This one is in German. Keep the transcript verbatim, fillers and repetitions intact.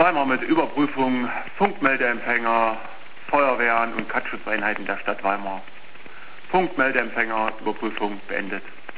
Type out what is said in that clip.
Weimar mit Überprüfung Funkmeldeempfänger, Feuerwehren und Katzschutzeinheiten der Stadt Weimar. Funkmeldeempfänger, Überprüfung beendet.